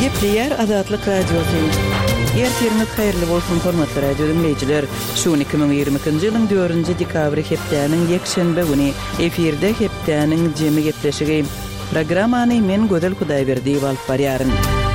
Gepleyer Azatlyk Radiosu. Ertiriniz hayırlı bolsun hormatly radio dinleyijiler. Şu 2022-nji ýylyň 4-nji dekabry hepdäniň ýekşenbe güni efirde hepdäniň jemi gepleşigi. Programmany men Gödel Hudaýberdi alyp barýaryn.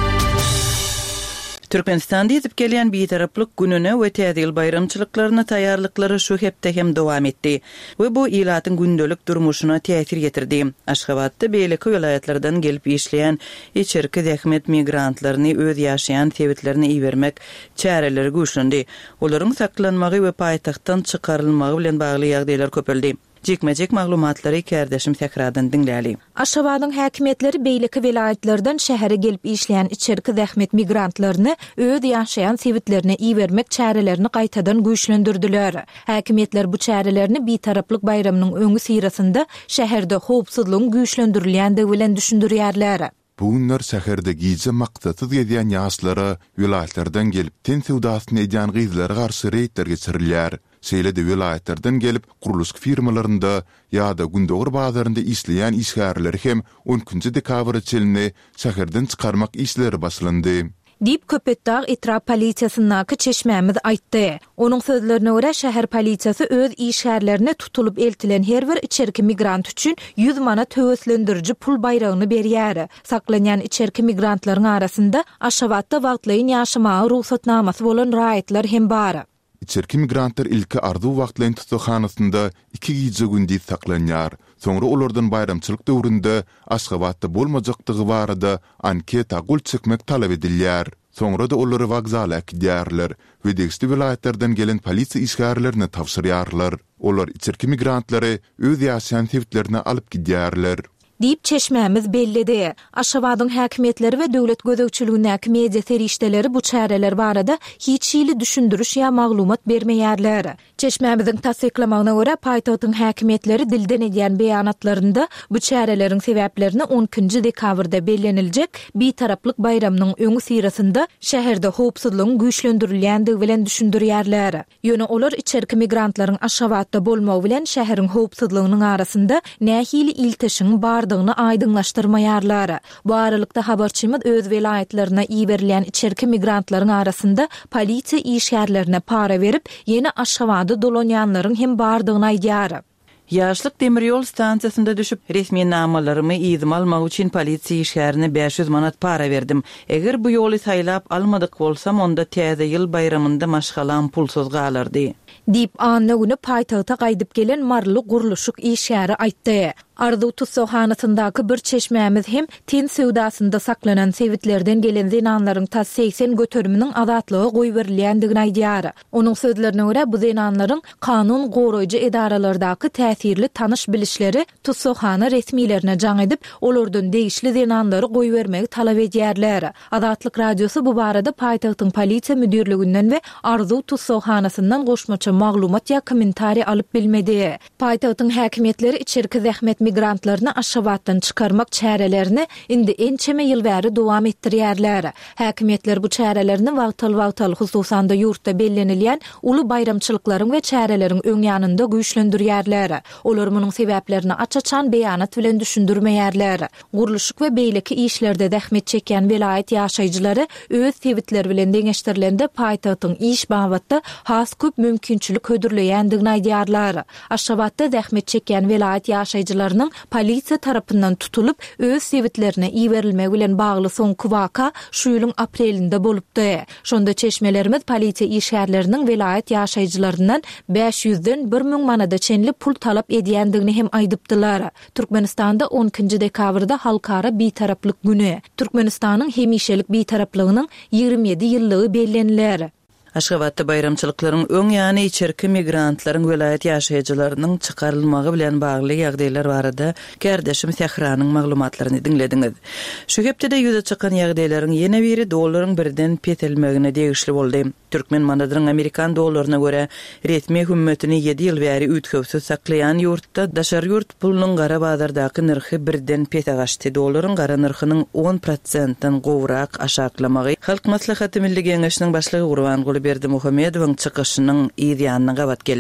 Türkmenistanda ýetip gelýän bitaraplyk gününe we täzil bayramçylyklaryna taýýarlyklary şu hepde hem dowam etdi we bu ilatyň gündelik durmuşyna täsir getirdi. Aşgabatda beýleki vilayatlardan gelip işleýän içerki zähmet migrantlaryny öz ýaşaýan sebitlerini iýermek çäreleri güýçlendi. Olaryň saklanmagy we paýtagtdan çykarylmagy bilen bagly ýagdaýlar köpeldi. Jekmejek maglumatlary kärdeşim tekradan dinläli. Aşgabatyň häkimetleri beýleki vilayatlardan şähere gelip işleýän içerki zähmet migrantlaryny öz ýaşaýan sebitlerine iýermek çärelerini gaýtadan güýçlendirdiler. Häkimetler bu çärelerini bitaraplyk bayramynyň öňü sirasynda şäherde howpsuzlygyň güýçlendirilýändigi bilen düşündirýärler. Bu günler şäherde gize maksatsız gezýän ýaşlara vilayatlardan gelip ten sewdasyny edýän gyzlara garşy reýtler geçirilýär. Seýlede vilayatlardan gelip guruluş firmalarynda ýa-da gündogur bazarynda işleýän işgärleri hem 10-njy dekabr çelini şäherden çykarmak işleri başlandy. Dip Köpetdağ etraf polisiýasynyňky çeşmämiz aýtdy. Onuň sözlerine görä şäher polisiýasy öz işgärlerine tutulup eltilen her bir içerki migrant üçin 100 manat höweslendiriji pul bayragyny berýär. Saklanýan içerki migrantlaryň arasynda Aşgabatda wagtlaýyn ýaşamagy ruhsatnamasy bolan raýatlar hem bar. İçerki migrantlar ilki arzu wagtlaýyn tutuşanasynda 2 gije gündi saklanýar. Soňra olardan bayramçylyk döwründe Aşgabatda bolmajakdygy barada anketa gul çekmek talap edilýär. Soňra da olary wagzala gidýärler we degişli vilayatlardan gelen polisiýa işgärlerini tapşyrýarlar. Olar içerki migrantlary öz ýaşaýan sebitlerine alyp gidýärler. Dip çeşmämiz bellidi. Aşgabatyň häkimetleri we döwlet gözegçiligindäki media serişdeleri bu çäreler barada hiç ýyly düşündürüş ýa maglumat bermeýärler. Çeşmämiziň tasdiklamagyna görä paýtagtyň häkimetleri dilden edýän beýanatlarynda bu çärelerin sebäplerini 10-njy dekabrda bellenilejek bitaraplyk bayramynyň öňü sirasynda şäherde howpsuzlygyň güýçlendirilýändigi bilen düşündirýärler. Ýöne olar içerki migrantlaryň Aşgabatda bolmagy bilen şäheriň howpsuzlygynyň arasynda nähili ilteşiň bar aýdyňlaşdyrmaýarlar. Bu aralykda habarçymyz öz vilayatlaryna iýerilýän içerki migrantlaryň arasynda polisiýa işgärlerine para berip, ýene Aşgabatda dolanýanlaryň hem bardygyny aýdýar. Ýaşlyk demirýol stansiýasynda düşüp resmi namalarymy ýyzym almak üçin polisiýa işgärine 500 manat para berdim. Eger bu ýoly saýlap almadyk bolsam, onda täze ýyl bayramynda maşgalam pulsuz galardy. Dip anna güni paýtagta gaýdyp gelen marly guruluşyk işgäri aýtdy. Arzu tutsohanasyndaky bir çeşmämiz hem ten sewdasynda saklanan sebitlerden gelen zenanlaryň ta 80 götürüminiň azatlygy goý berilýändigini aýdýar. Onuň sözlerine görä bu zenanlaryň kanun goraýjy edaralardaky täsirli tanış bilişleri tutsohana resmilerine jaň edip, olardan degişli zenanlary goý bermegi talap edýärler. Azatlyk radiosu bu barada paýtagtyň polisiýa müdürliginden we Arzu tutsohanasyndan goşmaça maglumat ýa kommentari alyp bilmedi. Paýtagtyň häkimetleri içerki zähmet migrantlaryny Aşgabatdan çykarmak çärelerini indi ençeme ýyl bäri dowam etdirýärler. Häkimetler bu çärelerini wagtal hususanda ýurtda bellenilýän uly bayramçylyklaryň we çäreleriň öň ýanynda güýçlendirýärler. Olar munyň sebäplerini açaçan beýanat bilen düşündirmeýärler. Guruluşyk we beýleki işlerde zähmet çekýän vilayat ýaşaýjylary öz sebitleri bilen deňeşdirilende paýtagtyň iş babatda has köp mümkinçilik hödürleýändigini aýdýarlar. Aşgabatda zähmet çekýän vilayat ýaşaýjylarynyň polisiýa tarapyndan tutulup öz sebitlerine iýerilmegi bilen bagly soňky waka şu ýylyň aprelinde bolupdy. Şonda çeşmelerimiz polisiýa işgärleriniň vilayat ýaşaýjylaryndan 500-den 1000 manada çenli pul talap edýändigini hem aýdypdylar. Türkmenistanda 10-njy dekabrda halkara bitaraplyk güni. Türkmenistanyň hemişelik bitaraplygynyň 27 ýyllygy bellenilýär. Aşgabatda bayramçylyklaryň öň ýany içerki migrantlaryň vilayat ýaşaýjylarynyň çykarylmagy bilen bagly ýagdaýlar barada kärdeşim Sehranyň maglumatlaryny dinlediňiz. Şu hepde de ýüze çykan ýagdaýlaryň ýene biri dollaryň birden petelmegine degişli boldy. Türkmen manadyryň Amerikan dollaryna görä resmi hümmetini 7 ýyl bäri ütkewsiz saklaýan ýurtda daşar ýurt pulunyň gara bazardaky narhy birden pete gaçdy. Dollaryň gara narhynyň 10%-dan gowrak aşaklamagy Halk Maslahaty Milli Geňeşiniň başlygy Gurban Berdi Muhammedowyň çykyşynyň ýa-da gabat geldi.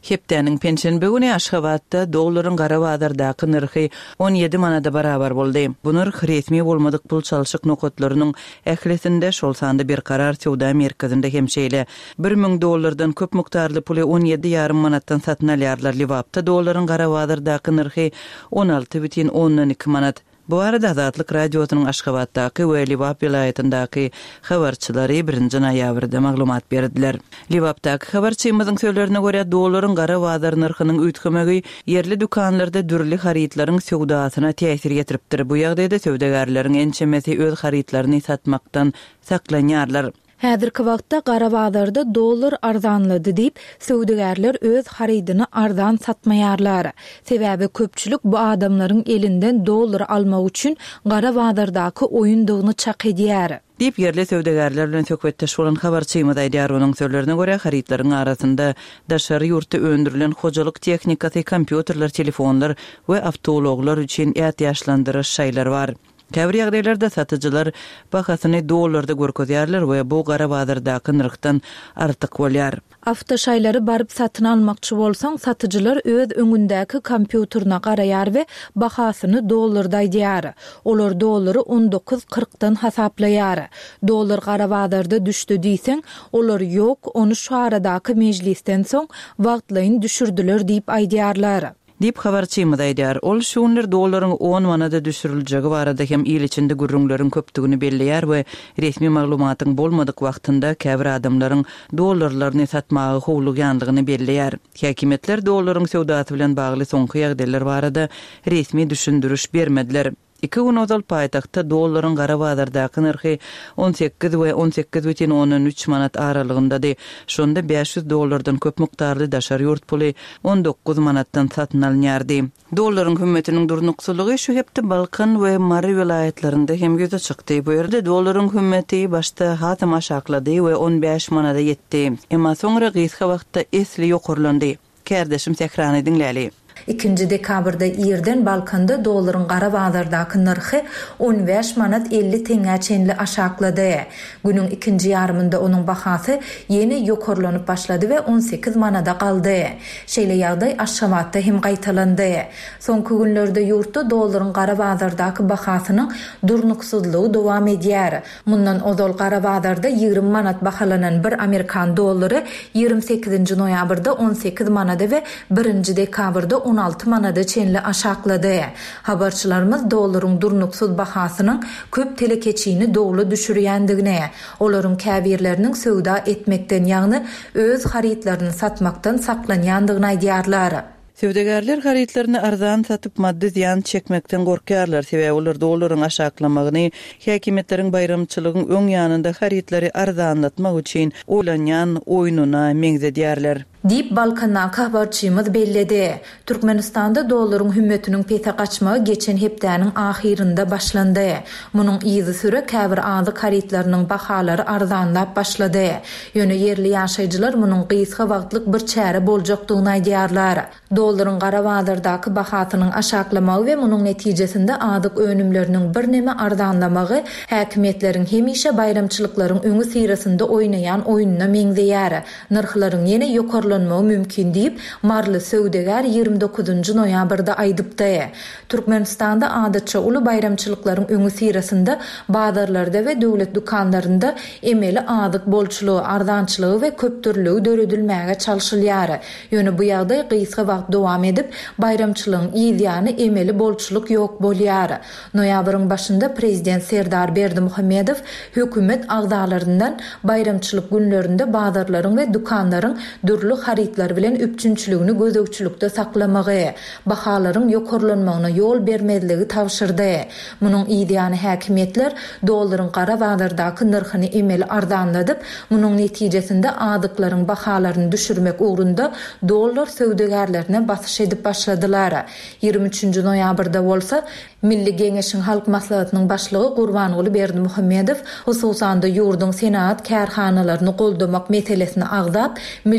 Hepdäniň pensiýa bugüne Aşgabatda dollaryň gara bazardaky nyrhy 17 manada barabar boldy. Bu nyrh resmi bolmadyk pul çalşyk nokatlarynyň ählisinde şol sanda bir karar Sowda merkezinde hemşeýle $1000 köp mukdarly puly 17,5 manatdan satyn alýarlar. Liwapda dollaryň gara bazardaky nyrhy 16,2 manat. Bu arada Azatlyk radiosynyň Aşgabatdaky we Liwap vilayatindaky habarçylary 1-nji noýabrda maglumat berdiler. Liwapdaky habarçymyzyň söýlerine görä dollaryň gara bazar nyrhynyň üýtgemegi yerli dukanlarda dürli haritlaryň sowdasyna täsir getiripdir. Bu ýagdaýda sowdagarlaryň ençemesi öz haritlaryny satmakdan saklanýarlar. Häzirki wagtda gara bazarda dollar arzanlady diýip sowdagarlar öz haridyny arzan satmaýarlar. Sebäbi köpçülik bu adamlaryň elinden dollar almak üçin gara bazardaky oýundygyny çak edýär. Dip yerli sowdagarlar bilen söhbetdeş bolan habarçymyz aýdýar. Onuň sözlerine görä haritlaryň arasynda daşary ýurtda öndürilen hojalyk tehnikasy, kompýuterler, telefonlar we awtologlar üçin ýaşlandyryş şaýlar bar. Käbir ýagdaýlarda satyjylar bahasyny dollarda görkezýärler we bu gara bazardaky nyrkdan artyk bolýar. Awtoşaýlary baryp satyn almakçy bolsaň, satyjylar öz öňündäki kompýuterine garaýar we bahasyny dollarda aýdýar. Olar dollary 19.40-dan hasaplaýar. Dollar gara bazarda düşdi diýseň, olar ýok, onu şu aradaky mejlisden soň wagtlaýyn düşürdiler diýip aýdýarlar. Dip habarçymyz aýdýar. Ol şuňlar dollaryň 10 manada düşüriljegi barada hem ýyl içinde gürrüňleriň köpdigini belleýär we resmi maglumatyň bolmadyk wagtynda käbir adamlaryň dollarlaryny satmagy howlugyandygyny belleýär. Häkimetler dollaryň sowdasy bilen bagly soňky ýagdaýlar barada resmi düşündürüş bermediler. 2 gün ozal paýtagtda dollaryň gara bazardaky nyrhy 18 we 18,13 manat aralygyndady. Şonda $500 köp mukdarly daşary ýurt puly 19 manatdan satyn alınýardy. Dollaryň hümmetiniň durnuksulygy şu hepde Balkan we Mari vilayetlerinde hem göze çykdy. Bu ýerde dollaryň hümmeti başda hatym aşaklady we 15 manada ýetdi. Emma soňra gysga wagtda esli ýokurlandy. Kärdeşim tekrany dinläli. 2 dekabrda ýerden Balkanda dollaryň gara bazardaky nyrhy 15 manat 50 teňe çenli aşaklady. Günüň ikinji ýarymynda onuň bahasy ýeni ýokurlanyp başlady we 18 manada galdy. Şeýle ýagdaý Aşgabatda hem gaýtalandy. Soňky günlerde ýurtda dollaryň gara bazardaky bahasynyň durnuksuzlygy dowam edýär. Mundan ozal gara bazarda 20 manat bahalanan bir Amerikan dollary 28-nji noýabrda 18 manada we 1-nji dekabrda 16 manada çenli aşaklady. Habarçylarymız dollaryň durnuksuz bahasynyň köp telekeçini dowlu düşürýändigine, olaryň käbirleriniň sowda etmekden ýagny öz haritlaryny satmakdan saklanýandygyny aýdýarlar. Sowdagarlar haritlaryny arzan satyp maddi ziýan çekmekden gorkýarlar. Sebäbi olar dollaryň aşaklamagyny häkimetleriň bayramçylygyň öň ýanynda haritlary arzanlatmak üçin olanýan oýunyna meňzedýärler. Dip Balkan'a habarçymyz belledi. Türkmenistanda dollaryň hümmetiniň pete gaçmagy geçen hepdäniň ahirinde başlandy. Munyň izi süre käbir azyk haritlarynyň bahalary arzanlap başlady. Ýöne yerli ýaşaýjylar munyň gysga wagtlyk bir çäre boljakdygyny aýdýarlar. Dollaryň gara bazardaky bahasynyň aşaklamagy we munyň netijesinde azyk önümleriniň bir neme arzanlamagy häkimetleriň hemişe bayramçylyklaryň öňü sirasynda oýnaýan oýunyna meňzeýär. Nyrhlaryň ýene ýokurlanmagy mümkin diýip marly sowdagar 29-njy noýabrda aýdypdy. Türkmenistanda adatça uly bayramçylyklaryň öňü sirasynda bazarlarda we döwlet dukanlarynda emeli azyk bolçulugy, arzançylygy we köpdürlügi döredilmäge çalşylýar. Ýöne bu ýagdaý gysga wagt dowam edip bayramçylygyň ýylyany emeli bolçuluk ýok bolýar. Noýabryň başynda prezident Serdar Berdimuhammedow hökümet agdalaryndan bayramçylyk günlerinde bazarlaryň we dukanlaryň dürli haritlar bilen üpçünçülügini gözökçülükde saklamagy, bahalaryň ýokurlanmagyna ýol bermediligi tawşyrdy. Munyň ýylyany häkimetler dollaryň gara bazardaky nyrhyny emeli arzanladyp, munyň netijesinde azyklaryň bahalaryny düşürmek ugrunda dollar sowdagarlaryna basyş edip başladylar. 23-nji noýabrda bolsa Milli Geňeşiň Halk Maslahatynyň başlygy Gurbanuly Berdimuhammedow hususan da ýurduň senat kärhanalaryny goldamak meselesini agdap, milli pulun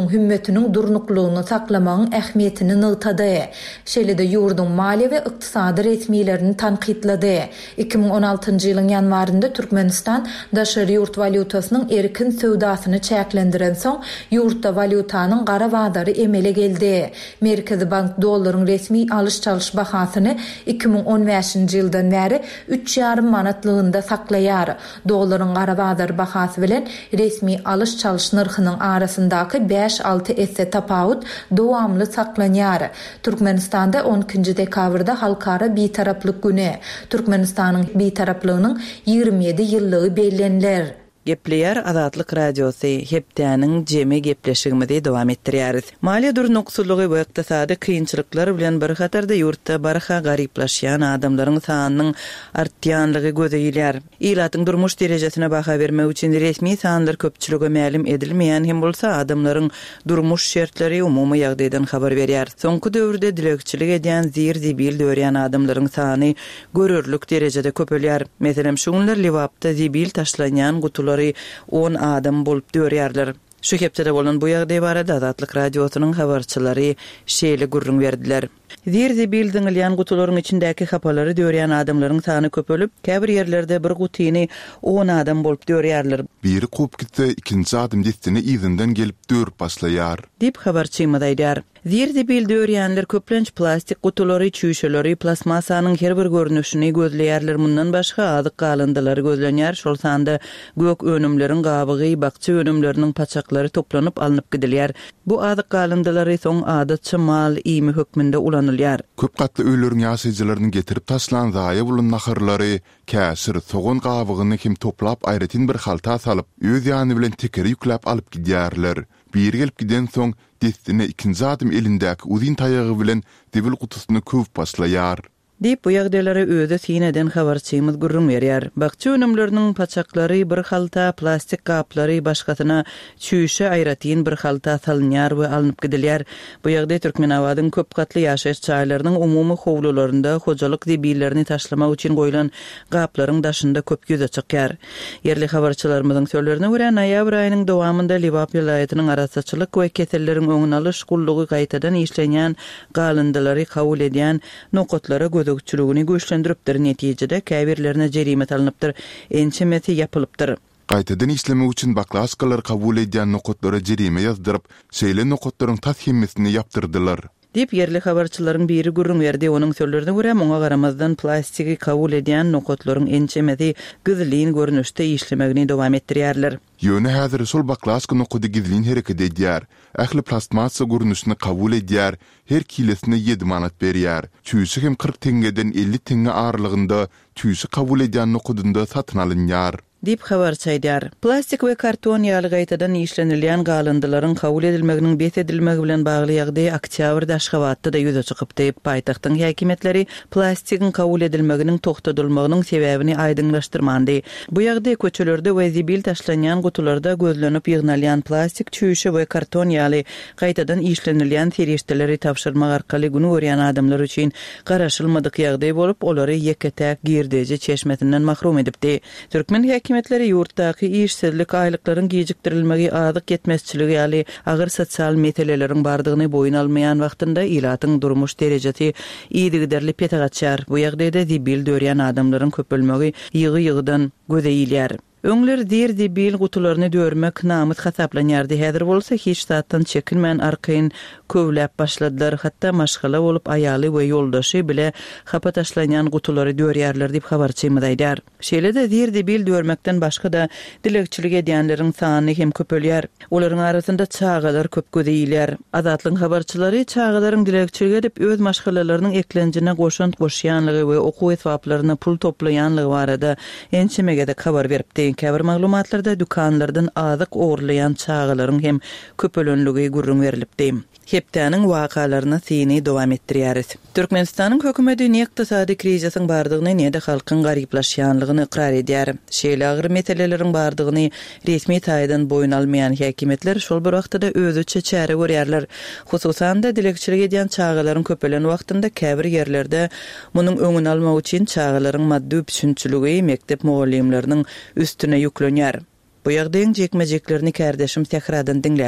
ýurdun hümmetiniň durnuklugyny saklamagyň ähmiýetini nygtady. Şeýle-de ýurdun maliýe we ykdysady resmiýetlerini tanqidlady. 2016-njy ýylyň ýanwarynda Türkmenistan daşary ýurt valutasynyň erkin söwdasyny çäklendiren soň ýurtda valutanyň gara bazary emele geldi. Merkezi Bank dollaryň resmi alış-çalış bahasyny 2015-nji ýyldan bäri 3,5 manatlygynda saklaýar. Dollaryň gara bazary bahasy bilen resmi alış-çalış narhynyň arasyndaky 5-6 esse tapawut dowamly saklanýar. Türkmenistanda 12-nji dekabrda halkara bitaraplyk güni. Türkmenistanyň bitaraplygynyň 27 ýyllygy bellenler. Gepleýär Azatlyk radiosu hepdäniň jeme gepleşigimizde dowam etdirýäris. Maliýe durnukçylygy we ykdysady kynçylyklar bilen bir hatarda ýurtda barha garyplaşýan adamlaryň sanynyň artýanlygy gözeýilýär. Ilatyň durmuş derejesine baha bermek üçin resmi sanlar köpçülüge ma'lum edilmeýän hem bolsa adamlaryň durmuş şertleri umumy ýagdaýdan habar berýär. Soňky döwürde dilekçilik edýän zir-zibil dörýän adamlaryň sany görürlük derejede köpelýär. Meselem şu günler Liwapda zibil taşlanýan gutular 10 adam bolup dörýärler. Şu hepde bolan bu ýagdaý barada Azatlyk radiosynyň habarçylary şeýle gurrun berdiler. Zir-zibil diňilýän gutularyň içindäki hapalary dörýän adamlaryň sany köpelip, käbir ýerlerde bir gutyny 10 adam bolup dörýärler. Biri kup gitse, ikinci adam destini izinden gelip dörüp başlaýar. Dip habarçymyz aýdýar. Zir-zibil dörýänler köplenç plastik gutulary, çüýşeleri, plasmasanyň her bir görnüşini gözleýärler. Mundan başga azyk galındylary gözlenýär. Şol sanda gök önümleriň gabygy, bakça önümleriniň paçaklary toplanyp alınıp gidilýär. Bu azyk galındylary soň adatçy mal ýymy hökmünde ulanylýar. Köp gatly öýleriň ýaşaýjylaryny getirip taşlan zaýa bolan naharlary, käsir, soğun gabygyny kim toplap aýratyn bir halta salyp, öz ýany bilen tekeri ýükläp alyp gidýärler. Bir gelip giden soň destine ikinci adam elindäki uzun taýagy bilen debil gutusyny köp başlaýar. Dip bu ýagdaýlary öýde sineden habarçymyz gurrun berýär. Bakça önümleriniň paçaklary bir halta, plastik gaplary başgasyna çüýşe aýratyn bir halta salynýar we alınıp gidilýär. Bu ýagdaý Türkmenawadyň köp gatly ýaşaýyş çaýlarynyň umumy howlularynda hojalyk debillerini taşlamak üçin goýulan gaplaryň daşynda köp göze çykýar. Yerli habarçylarymyzyň sözlerine görä, noýabr aýynyň dowamynda Liwap ýylaýatynyň araççylyk we keselleriň öňüne alyş gullugy gaýtadan işlenýän galındylary kabul edýän nokotlara gözükçülüğünü güçlendiripdir. Netijede käbirlerine jerimet alınıpdyr. Ençemeti yapılıpdyr. Gaýtadan işlemek üçin baklaskalar kabul edýän nokotlara jerime ýazdyryp, şeýle nokotlaryň tashimmesini ýaptyrdylar. Dip yerli habarçylaryň biri gurrun berdi. Onuň sözlerine görä, muňa garamazdan plastiki kabul edýän nokotlaryň ençemeti gizliň görnüşde işlemegini dowam etdirýärler. Ýöne häzir şol baklaska nokoty gizliň hereket edýär. Ähli plastmasa görnüşini kabul edýär. Her kilesine 7 manat berýär. Çüýsü hem 40 tengeden 50 tenge aralygynda çüýsü kabul edýän nokotynda satyn alynýar. Dip habarçaýdýar. Plastik we karton ýaly gaýtadan işlenilýän galyndylaryň kabul edilmeginiň besedilmegi bilen bagly ýagdaý oktýabrda Aşgabatda da ýüze çykyp diýip paýtagtyň häkimetleri plastikiň kabul edilmeginiň togtadylmagynyň sebäbini aýdynlaşdyrmandy. Bu ýagdaý köçelerde we zibil taşlanýan gutularda gözlenip ýygnalýan plastik çüýşe we karton ýaly gaýtadan işlenilýän terişdeleri tapşyrmak arkaly güni görýän adamlar üçin garaşylmadyk ýagdaý bolup, olary ýeketäk girdeje çeşmetinden mahrum edipdi. Türkmen häkimetleri ýurtdaky işsizlik aýlyklaryň gijikdirilmegi, azyk yetmezçiligi ýaly agyr sosial meseleleriň bardygyny boýun almaýan wagtynda ilatyň durmuş derejesi ýygy derlip ýetagatçar. Bu ýagdaýda zibil dörýän adamlaryň köpelmegi ýygy-ýygydan gözeýilýär. Öňler zir-zibil gutularyny dörmek namyt hasaplanýardy. Häzir bolsa hiç zatdan çekinmän arkaýyn kövläp başladylar. Hatda maşgala bolup aýaly we ýoldaşy bile hapa taşlanýan gutulary dörýärler diýip habarçymyz aýdýar. Şeýle-de zir-zibil dörmekden başga da dilekçilik edýänleriň sany hem köpelýär. Olaryň arasynda çağalar köp gözeýilýär. Azatlyň habarçylary çağalaryň dilekçilik edip öz maşgalalarynyň eklenjine goşýanlygy we okuw etwaplaryna pul toplaýanlygy barada ençemege de habar beripdi. Käbir maglumatlarda dükanlardan azyk oğurlayan çağalaryň hem köpelönlügi gurrun berilipdi. Hepdäniň wakalaryny seni dowam etdirýäris. Türkmenistanyň hökümeti ykdysady krizisyň bardygyny näde halkyň garyplaşýanlygyny ikrar edýär. Şeýle agyr meseleleriň bardygyny resmi taýdan boýun almaýan häkimetler şol bir wagtda özüçe çäre görýärler. Hususan da dilekçilik edýän çağalaryň köpelen wagtynda käbir ýerlerde munyň öňüni almak üçin çağalaryň maddi düşünçiligi mektep mugallimleriniň üstüne ýüklenýär. Bu ýagdaýyň jekmejeklerini kärdeşim tekradan dinläli.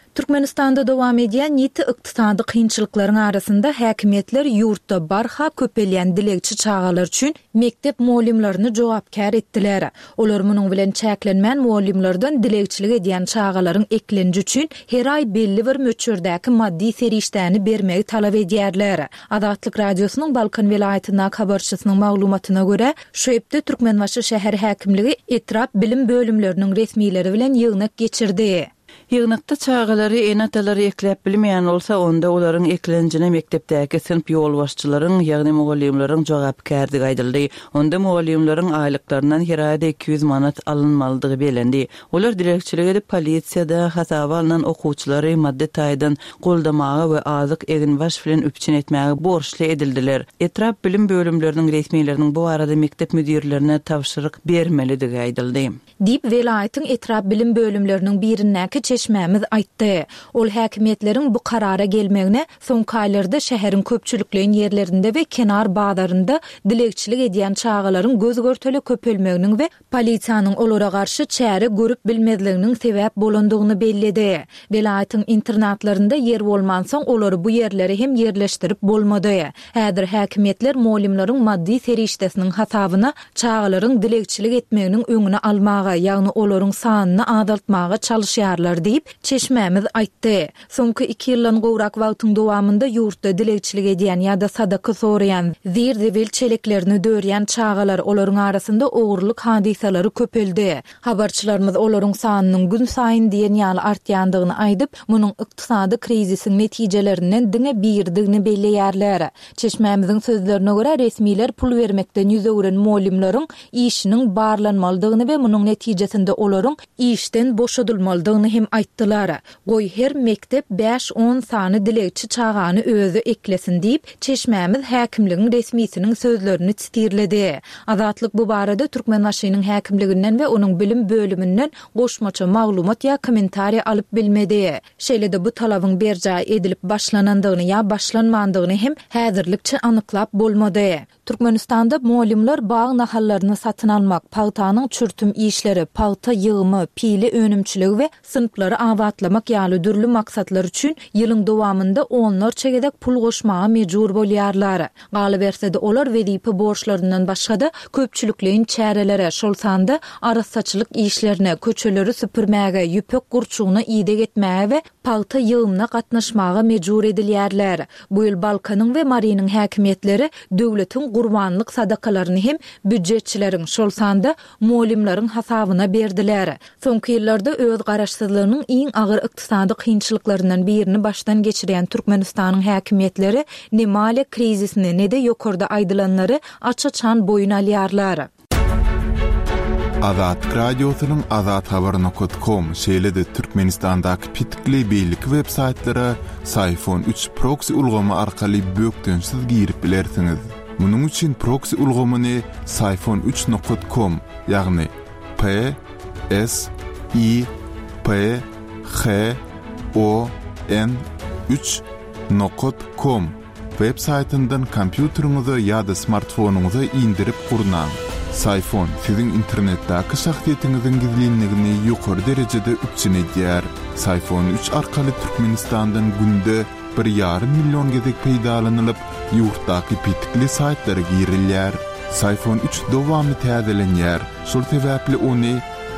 Türkmenistanda dowam edýän ýiti ykdysady kynçylyklaryň arasynda häkimetler ýurtda barha köpelýän dilegçi çagalar üçin mektep muallimlerini jogapkär etdiler. Olar munyň bilen çäklenmän muallimlerden dilegçilik edýän çagalaryň eklenji üçin her ay belli bir möçürdäki maddi serişdäni bermegi talap edýärler. Adatlyk radiosynyň Balkan welaýatyna habarçysynyň maglumatyna görä, şu epde Türkmenbaşy şäher häkimligi etrap bilim bölümleriniň resmiýleri bilen ýygnak geçirdi. Ýygnakda çagalary enatalary ekläp bilmeýän bolsa, onda olaryň eklenjine mektepdäki sınıf ýol başçylaryň, ýagny mugallimlaryň jogapkärligi aýdyldy. Onda mugallimlaryň aýlyklarynyň her aýda 200 manat alynmalydygy belendi. Olar direkçilik edip polisiýada hasaba alynan okuwçylary maddi taýdan goldamagy we azyk egin baş bilen üpçün etmäge borçly edildiler. Etrap bilim bölümleriniň resmiýleriniň bu arada mektep müdirlerine tawşyryk bermelidigi aýdyldy. Dip welaýatyň etrap bilim bölümleriniň birindäki çeşmämiz aýtdy. Ol häkimetleriň bu karara gelmegine soňky aýlarda şäheriň köpçülikleýän ýerlerinde we kenar bazarynda dilegçilik edýän çagalaryň göz görteli köpelmeginiň we polisiýanyň olara garşy çäre görüp bilmezliginiň sebäp bolandygyny bellidi. Welaýatyň internatlarynda ýer bolmansoň olary bu ýerlere hem ýerleşdirip bolmady. Häzir häkimetler muallimlaryň maddi serişdesiniň hasabyna çagalaryň dilegçilik etmeginiň öňüne almagy, ýagny olaryň sanyny azaltmagy çalışýarlar diýip çeşmämiz aýtdy. Soňky 2 ýyldan gowrak wagtyň dowamında ýurtda dilegçilik edýän ýa-da sadaka soraýan, zir-zewil çeleklerini dörýän çagalar olaryň arasynda ogurlyk hadisalary köpeldi. Habarçylarymyz olaryň sanynyň gün saýyn diýen ýaly artýandygyny aýdyp, munyň ykdysady krizisiň netijelerinden diňe birdigini belleýärler. Çeşmämiziň sözlerine görä resmiýler pul bermekden ýüzegüren muallimlaryň işiniň barlanmalydygyny we munyň netijesinde olaryň işden boşadylmalydygyny hem aýtdylar. Goý her mektep 5-10 sany dilegçi çagany özü eklesin diýip çeşmämiz häkimligiň resmiýetiniň sözlerini çitirledi. Azatlyk bu barada Türkmenbaşynyň häkimliginden we onuň bilim bölümünden goşmaça maglumat ýa kommentariýa alyp bilmedi. Şeýle-de bu talabyň berjaý edilip başlanandygyny ýa başlanmandygyny hem häzirlikçe anyklap bolmady. Türkmenistanda muallimler bağ nahallaryny satyn almak, pagtanyň çürtüm işleri, pagta ýygymy, pili önümçiligi we sınıfları awatlamak ýaly dürli maksatlar üçin ýylyň dowamında onlarça gedek pul goşmaga mejbur bolýarlar. Galyberse de olar wedipe borçlaryndan başga-da köpçülikleýin çärelere, şol sanda arasaçylyk işlerine, köçeleri süpürmäge, ýüpek gurçugyna ýydak etmäge we pagta ýygymyna gatnaşmaga mejbur edilýärler. Bu ýyl Balkanyň we Mariniň häkimetleri döwletiň gurbanlyk sadakalaryny hem büdjetçileriň şol sanda muallimlaryň hasabyna berdiler. Soňky ýyllarda öz garaşsyzlygynyň iň agyr ykdysady kynçylyklarynyň birini başdan geçirýän Türkmenistanyň häkimetleri nemale krizisini ne-de ýokarda aýdylanlary açaçan boyun alýarlar. Azat radiosynyň azathabar.com şeýle-de Türkmenistandaky pitikli beýlik web saytlara Sayfon 3 proxy ulgamy arkaly bökdensiz girip bilersiňiz. Munyň üçin proxy ulgamyny sayfon3.com ýagny PSYPHON3.com web saytyndan kompýuteriňize ýa-da smartfonuňyza indirip gurnaň. Sayfon siziň internetdäki şahsiýetiňiziň gizlinligini ýokary derejede üpçün edýär. Sayfon 3 arkaly Türkmenistandan günde 1,5 milyon gezek peýdalanylyp, ýurtdaky pitikli saytlara girilýär. Sayfon 3 dowamy täzelenýär. Şol sebäpli ony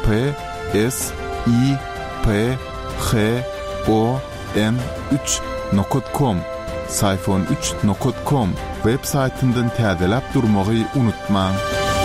PSYPHON3.com sayfon3.com web saytyndan täzelep durmagy unutmaň.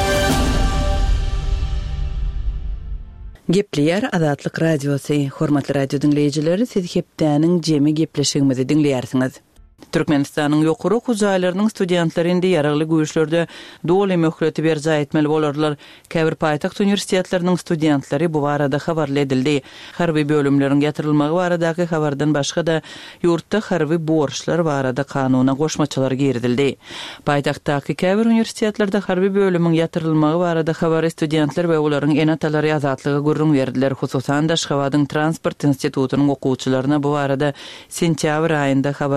Gepleýär Azatlyk radiosy. Hormatly radio dinleýijileri, siz hepdäniň jemi gepleşigimizi dinleýärsiňiz. Türkmenistanyň ýokary okuw jaýlarynyň studentlary indi ýaragly güýçlerde doly möhüreti berjä etmeli bolarlar. Käbir paýtagt universitetleriniň studentleri bu barada habarly edildi. Harby bölümleriň ýatyrylmagy baradaky habardan başga-da ýurtda harby borçlar barada kanuna goşmaçylar girdildi. Paýtagtdaky käbir universitetlerde harby bölümüň ýatyrylmagy barada habar studentler we olaryň enatalary azatlygy gurrun berdiler. Hususan Daşgabatyň transport institutynyň okuwçylaryna bu barada sentýabr aýynda habar berilipdir.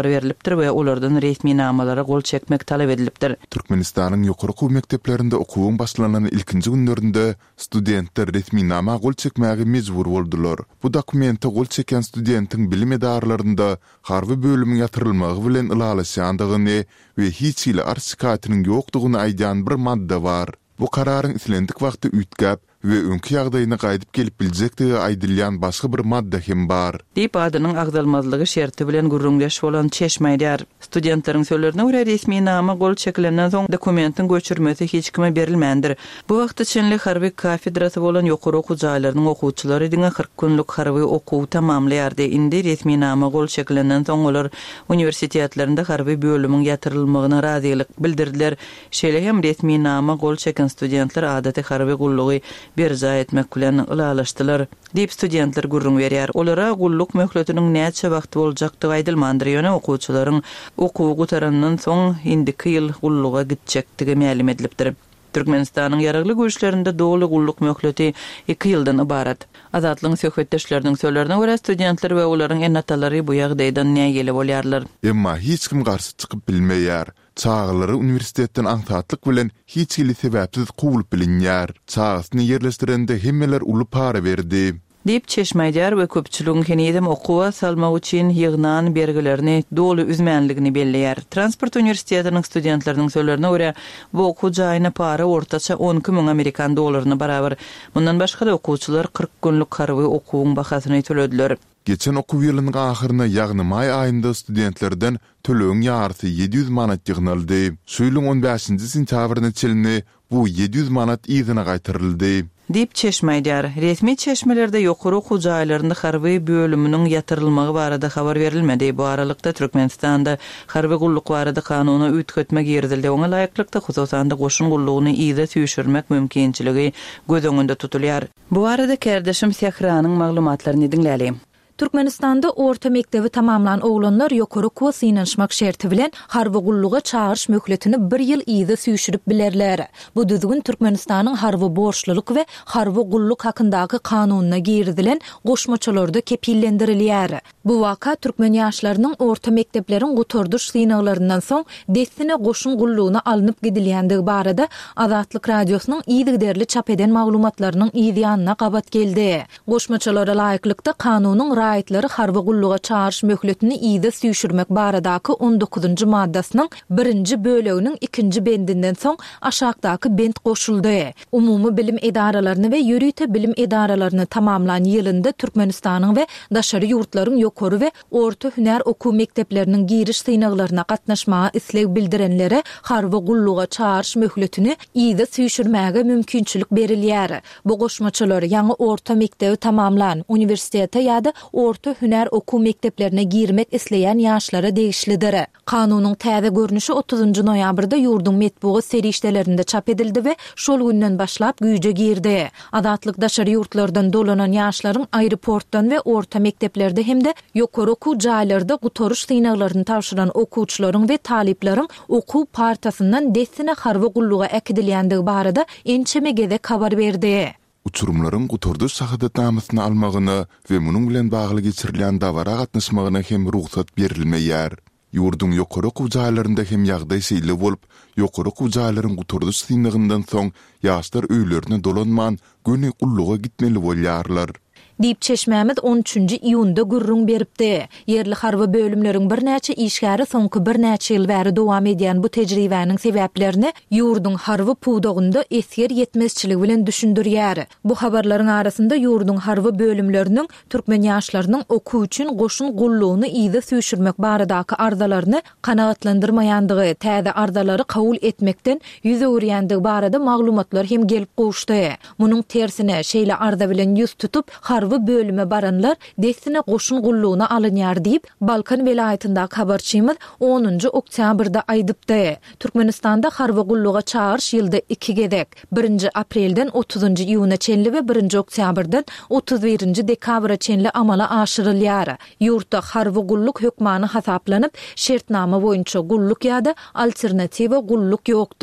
studentler we olardan resmi namalara gol çekmek talep edilipdir. Türkmenistanyň ýokary okuw mekdeplerinde okuwyň başlanyň ilkinji günlerinde studentler resmi nama gol çekmäge mejbur boldular. Bu dokumente gol çeken studentiň bilim edarlarynda harby bölümiň ýatyrylmagy bilen ılalaşandygyny we hiç ile arşikatynyň ýokdugyny aýdan bir madda bar. Bu kararyň islendik wagty ütgäp we öňki ýagdaýyna gaýdyp gelip biljekdigi aýdylýan başga bir madda hem bar. Diýip adynyň agdalmazlygy şerti bilen gurrungaş bolan çeşmeýär. Studentleriň sözlerine görä resmi nama gol çekilenden soň dokumentin göçürmesi hiç kime berilmändir. Bu wagt içinde harby kafedrasy bolan ýokary okuw jaýlarynyň okuwçylary diňe 40 günlük harby okuw tamamlaýardy. Indi resmi nama gol çekilenden soň olar universitetlerinde harby bölümiň ýatyrylmagyna razylyk bildirdiler. Şeýle hem resmi nama gol çeken studentler adaty harby gullugy berja etmek bilen ılalaşdylar. Diýip studentler gurrun berýär. Olara gulluk möhletiniň näçe wagt boljakdygy aýdylmandyr. Ýöne okuwçylaryň okuw gutarandan soň indiki ýyl gulluga gitjekdigi ma'lum edilipdir. Türkmenistanyň ýaragly güýçlerinde doly gulluk möhleti 2 ýyldan ibarat. Azatlyň söhbetdeşleriniň sözlerine görä studentler we olaryň ennatalary bu ýagdaýdan näme gelip bolýarlar. Emma hiç kim garşy çykyp bilmeýär. Çağlary universitetden aňsatlyk bilen hiç ýyly sebäpsiz gowulyp bilinýär. Çağsyny ýerleşdirende hemmeler uly para berdi. Diýip çeşmeýär we köpçüligiň kenedem okuwa salmak üçin ýygnan bergilerini doly üzmänligini belleýär. Transport universitetiniň studentleriniň sözlerine görä bu okuw jaýyna para ortaça 12 000 Amerikan dollaryna barabar. Bundan başga da okuwçylar 40 günlük harby okuwyň bahasyny төлediler. Geçen okuw ýylynyň ahyryna ýagny may aýynda studentlerden tölegiň ýarysy 700 manat ýygnaldy. Şu ýylyň 15-nji sentýabryna çelini bu 700 manat ýygyna gaýtaryldy. Diýip çeşmeýär. Resmi çeşmelerde ýokary okuw jaýlarynda harby bölüminiň ýatyrylmagy barada habar berilmedi. Bu aralykda Türkmenistanda harby gulluk barada kanuny ütgetmek ýerdildi. Oňa laýyklykda hususanda goşun gullugyny ýyda süýşürmek mümkinçiligi göz öňünde tutulýar. Bu arada kardeşim Sehranyň maglumatlaryny dinläli. Türkmenistanda orta mektebi tamamlan oglanlar ýokary okuw synanyşmak şerti bilen harby gulluga çağırış möhletini 1 ýyl ýyda süýşürip bilerler. Bu düzgün Türkmenistanyň harby borçluluk we harby gulluk hakyndaky kanunyna girdilen goşmaçalarda kepillendirilýär. Bu waka türkmen ýaşlarynyň orta mektepleriň gutorduş synaglarynyň soň destine goşun gullugyna alınıp gidilýändigi barada Azatlyk radiosynyň ýygyderli çap eden maglumatlarynyň ýygyanyna gabat geldi. Goşmaçalara laýyklykda kanunyň raýatlary harby gulluga çağırış möhletini ýyda süýşürmek baradaky 19-njy maddasynyň 1-nji böleginiň 2-nji bendinden soň aşagdaky bend goşuldy. Umumy bilim edaralaryny we ýörüte bilim edaralaryny tamamlan ýylynda Türkmenistanyň we daşary ýurtlaryň ýokary we orta hüner okuw mekdepleriniň giriş synaglaryna gatnaşmagy isleg bildirenlere harby gulluga çağırış möhletini ýyda süýşürmäge mümkinçilik berilýär. Bu goşmaçylar ýaňy orta mekdebi tamamlan universitete ýa-da orta hüner okuw mekdeplerine girmek isleýän ýaşlara degişlidir. Kanunyň täze görnüşi 30-njy noýabrda ýurdun metbugy serişdelerinde çap edildi we şol günden başlap güýje girdi. Azatlyk daşary ýurtlardan dolanan ýaşlaryň aeroportdan we orta mekdeplerde hemde ýokary okuw jaýlarynda gutoruş synaglaryny tapşyran okuwçylaryň we talipleriň okuw partasyndan destine harby gulluga ekidilýändigi barada ençeme gezek habar berdi. Uçurumlaryň gutorduş şahadatnamasyny almagyny we munyň bilen bagly geçirilýän dawara gatnaşmagyna hem ruhsat berilmeýär. Ýurdun ýokary okuw jaýlarynda hem ýagdaý şeýle bolup, ýokary okuw jaýlaryň gutorduş synagyndan soň ýaşlar öýlerine dolanman göni gulluga gitmeli bolýarlar. Diýip çeşmämiz 13-nji iýunda gurrun beripdi. Yerli harby bölümleriň bir näçe işgäri soňky bir näçe ýyl bäri dowam edýän bu tejribäniň sebäplerini ýurdun harby puwdugynda esger ýetmezçilik bilen düşündirýär. Bu habarlaryň arasynda ýurdun harby bölümleriniň türkmen ýaşlarynyň okuw üçin goşun gullugyny ýyda süýşürmek baradaky arzalaryny kanagatlandyrmaýandygy, täze arzalary kabul etmekden ýüz öwürýändigi barada maglumatlar hem gelip goşdy. Munyň tersine şeýle arza bilen ýüz tutup harby bölüme baranlar destine goşun gullugyna alynýar diýip Balkan welaýatyndaky habarçymyz 10-njy oktýabrda aýdypdy. Türkmenistanda harby gulluga çağırış ýylda 2 gezek. 1-nji aprelden 30-njy iýuna çenli we 1-nji oktýabrdan 31-nji dekabra çenli amala aşyrylýar. Ýurtda harby gulluk hökmany hasaplanyp, şertnama boýunça gulluk ýa-da alternatiwa gulluk ýokdur.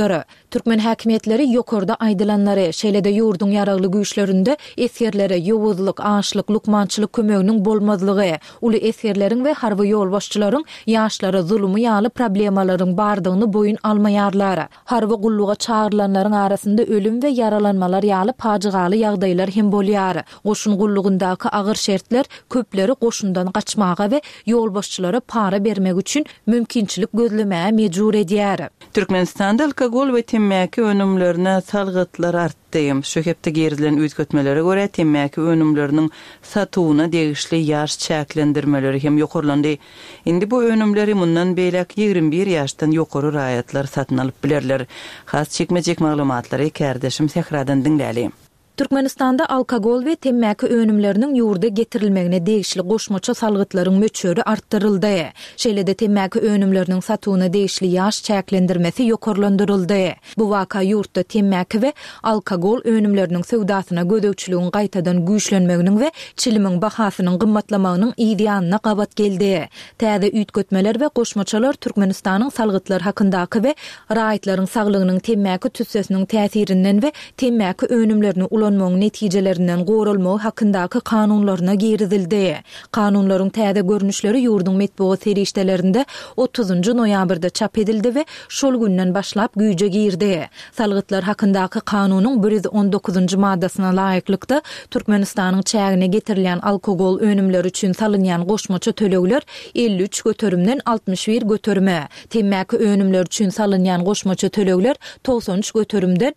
Türkmen häkimetleri ýokarda aýdylanlary şeýlede ýurdun ýaragly güýçlerinde esgerlere ýowuzlyk, aşlyk, lukmançylyk kömeginiň bolmazlygy, uly esgerleriň we harby ýol başçylaryň ýaşlara zulmy ýaly problemalaryň bardygyny boyun almaýarlar. Harby gulluga çağırılanlaryň arasynda ölüm we yaralanmalar ýaly pajigaly ýagdaýlar hem bolýar. Goşun gullugyndaky agyr şertler köpleri goşundan gaçmaga we ýol başçylara para bermek üçin mümkinçilik gözlemäge mejbur edýär. Türkmenistanda alkogol we temmäki önümlerine salgytlar artdy. Şu hepde gerilen üýtgetmelere görä temmäki önümleriniň satywyna degişli ýaş çäklendirmeleri hem ýokarlandy. Indi bu önümleri mundan beýlek 21 ýaşdan ýokary raýatlar satyn alyp bilerler. Has çekmejek maglumatlary kärdeşim Sehradan dinläli. Türkmenistanda alkogol we temmäki önümleriniň ýurda getirilmegine degişli goşmaça salgytlaryň möçüri artdyryldy. Şeýlede temmäki önümleriniň satywyna degişli ýaş çäklendirmesi ýokarlandyryldy. Bu waka ýurtda temmäki we alkogol önümleriniň sewdasyna gödökçiligiň gaýtadan güýçlenmeginiň we çilimiň bahasynyň gymmatlamagynyň ideýanyna gabat geldi. Täze üýtgetmeler we goşmaçalar Türkmenistanyň salgytlar hakyndaky we raýatlaryň saglygynyň temmäki tüssesiniň täsirinden we temmäki önümlerini ulanmagyň netijelerinden gorulmagy hakyndaky kanunlaryna girizildi. Kanunlaryň täze görnüşleri ýurdun metbuat serişdelerinde 30 noýabrda çap edildi we şol günden başlap güýje girdi. Salgytlar hakyndaky kanunyň 119 maddasyna laýyklykda Türkmenistanyň çägine getirilen alkogol önümleri üçin salynýan goşmaça tölegler 53 götürümden 61 götürme, temmäki önümler üçin salynýan goşmaça tölegler 93 götürümden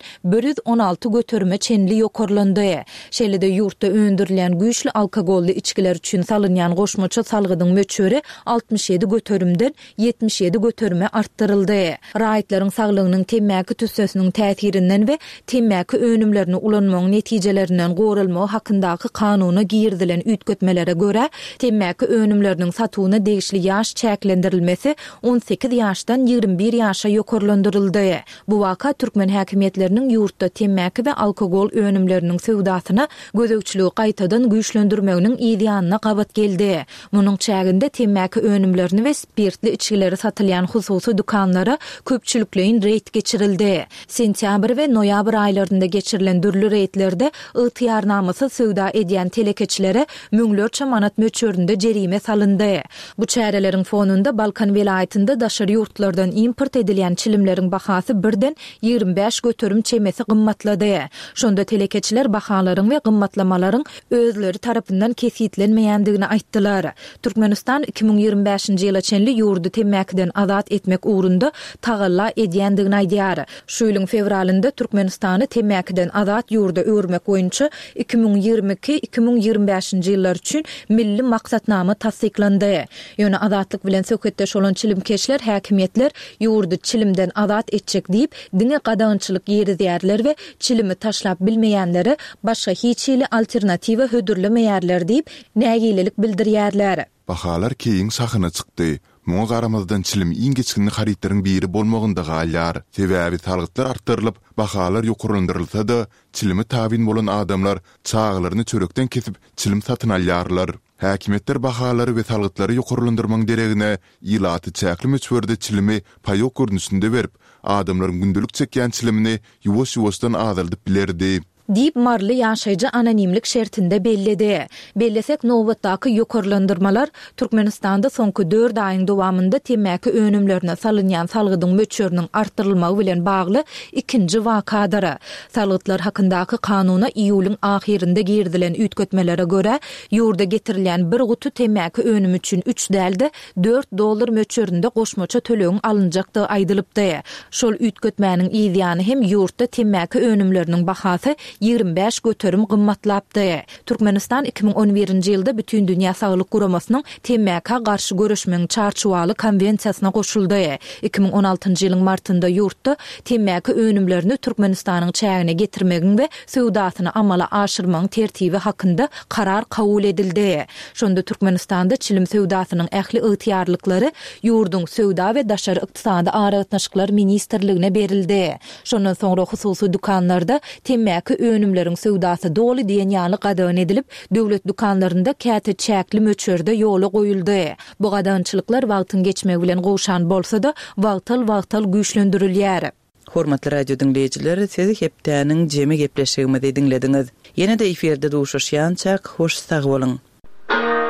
116 götürme çenli ýokarlandy. Şeýlede ýurtda öndürilen güýçli alkogolly içkiler üçin salynýan goşmaça salgydyň möçüri 67 götürümden 77 götürme artdyryldy. Raýatlaryň saglygynyň temmäki tüssesiniň täsirinden we temmäki önümlerini ulanmagyň netijelerinden gorulmagy hakyndaky kanuny girdilen üýtgetmelere görä temmäki önümleriniň satywyna degişli ýaş çäklendirilmesi 18 ýaşdan 21 ýaşa ýokarlandyryldy. Bu waka türkmen häkimetleriniň ýurtda temmäki we alkogol önümleriniň sewdasyna gödökçiligi gaýtadan güýçlendirmeginiň ideýanyna gabat geldi. Munyň çäginde temmäki önümlerini we spirtli içkileri satylýan hususy dukanlara köpçülikleýin reýt geçirildi. Sentýabr we noýabr aýlarynda geçirilen dürli reýtlerde ygtyýarnamasy sewda edýän telekeçilere müňlerçe manat möçürinde jerime salyndy. Bu çäreleriň fonunda Balkan welaýatynda daşary ýurtlardan import edilýän çilimleriň bahasy birden 25 götürüm çemesi gymmatlady. Şonda telekeçiler bahalaryň we gymmatlamalaryň özleri tarapyndan kesitlenmeýändigini aýtdylar. Türkmenistan 2025-nji ýyla çenli ýurdu temmäkiden azat etmek uğrunda tagalla edýändigini aýdýar. Şu ýylyň fevralynda Türkmenistany temmäkiden azat ýurda öwürmek boýunça 2022-2025-nji ýyllar üçin milli maksatnama tasdiklandy. Ýöne azatlyk bilen söhbetdeş bolan çilimkeçler häkimetler ýurdu çilimden azat etjek diýip diňe gadançylyk ýerizýärler we çilimi taşlap bilmeýänleri başga hiç ýyly alternatiwa hödürlemeýärler diýip nägililik bildirýärler. Bahalar keyin sahyna çykdy. Muňa garamazdan çilim iň geçkini haritlaryň biri bolmagynda galýar. Sebäbi salgytlar artdyrylyp, bahalar ýokarlandyrylsa-da, çilimi tabin bolan adamlar çağlaryny çörekden kesip çilim satyn alýarlar. Häkimetler bahalary we salgytlary ýokarlandyrmaň deregine ýylaty çäkli möçberde çilimi paýok görnüşinde berip, adamlaryň gündelik çekýän çilimini ýuwaş-ýuwaşdan azaldyp bilerdi. Diýip marly ýaşaýjy anonimlik şertinde belledi. Bellesek nowatdaky ýokarlandyrmalar Türkmenistanda soňky 4 aýyň dowamında temmäki önümlerine salynýan salgydyň möçüriniň artdyrylmagy bilen bagly ikinji wakadyr. Salgytlar hakyndaky kanuna iýulyň ahirinde girdilen üýtgetmelere görä ýurda getirilen bir gutu temmäki önüm üçin 3 dälde $4 möçürinde goşmaça tölegiň alınjakdygy aýdylypdy. Şol üýtgetmäniň ideýany hem ýurtda temmäki önümleriniň bahasy 25 götürüm gymmatlapdy. Türkmenistan 2011-nji ýylda bütün dünýä saglyk guramasynyň temmäka garşy görüşmeň çarçuwaly konwensiýasyna goşuldy. 2016-njy ýylyň martynda ýurtda temmäki önümlerini Türkmenistanyň çägine getirmegiň we sewdasyny amala aşyrmagyň tertibi hakynda karar kabul edildi. Şonda Türkmenistanda çilim sewdasynyň ähli ygtyýarlyklary ýurdun sewda we daşary ykdysady aragatnaşyklar ministrligine berildi. Şondan soňra hususy dukanlarda temmäki önümleriň sewdasy doly diýen ýaly gadan edilip, döwlet dukanlarynda käte çäkli möçürde ýola goýuldy. Bu gadançylyklar wagtyň geçmegi bilen gowşan bolsa-da, wagtal güýçlendirilýär. Hormatly radio dinleyijiler, sizi hepdäniň jemi gepleşigimi dinlediňiz. Ýene-de eferde duşuşýançak hoş sag bolun.